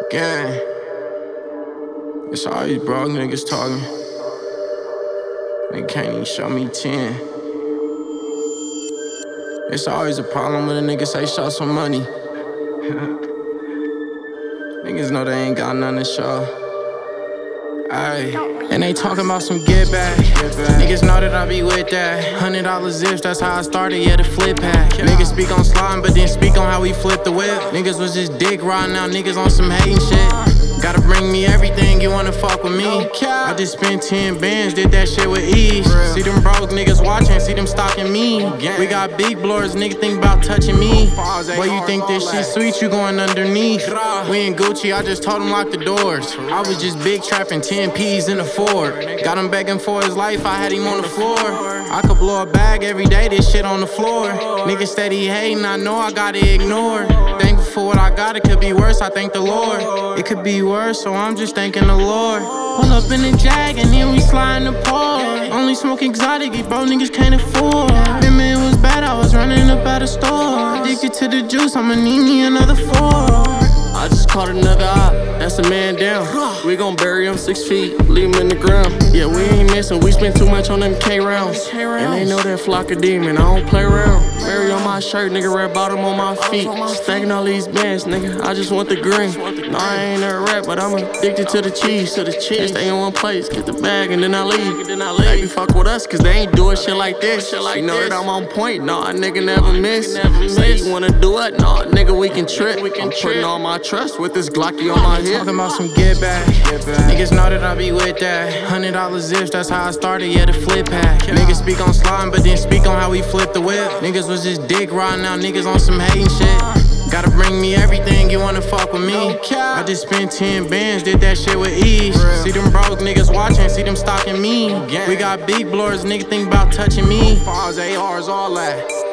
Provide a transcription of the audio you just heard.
Gang. It's all these broke niggas talking. They can't even show me 10. It's always a problem when a nigga say show some money. Niggas know they ain't got nothing to show. Ayy, and they talking about some get back. Niggas know that I be with that. $100 zips, that's how I started, yeah, the flip pack. Niggas speak on slime, but then speak on how we flip the whip. Niggas was just dick riding, now niggas on some hating shit. Gotta bring me everything, you wanna fuck with me. I just spent 10 bands, did that shit with ease. See them broke niggas watching, see them stalking me. We got big blowers, niggas think about touching me. Boy, you think this shit sweet, you going underneath. We in Gucci, I just told him lock the doors. I was just big trapping 10 P's in a Ford. Got him begging for his life, I had him on the floor. I could blow a bag every day, this shit on the floor. Niggas steady hating, I know I gotta ignore. Thankful for what I got, it could be worse, I thank the Lord. It could be worse, so I'm just thanking the Lord. Pull up in the Jag and then we slide in the pole. Only smoke exotic, these bro niggas can't afford. Remember it was bad, I was running up out the store. Addicted to the juice, I'ma need me another 4. I just caught another eye, that's a man down. We gon' bury him 6 feet, leave him in the ground. Yeah, we ain't missing, we spent too much on them K rounds. And they know that flock of demon, I don't play around. Mary on my shirt, nigga, red bottom on my feet. Stacking all these bands, nigga, I just want the green. No, I ain't a rap, but I'm addicted to the cheese. They stay in one place, get the bag, and then I leave. They be fuck with us, cause they ain't doing shit like this. You know that I'm on point, nah, nigga never miss. Say you wanna do it, nah, nigga, we can trip. I'm putting all my trust with this Glocky on my hip. Talking about some get back. Niggas know that I be with that. $100 zips, that's how I started, yeah, the flip pack. Niggas speak on slime, but then speak on how we flip the whip. Niggas was just dick riding, now niggas on some hating shit. Gotta bring me everything, you wanna fuck with me. I just spent 10 bands, did that shit with ease. See them broke niggas watching, see them stalking me. We got big blowers, niggas think about touching me. Falls, ARs, all that.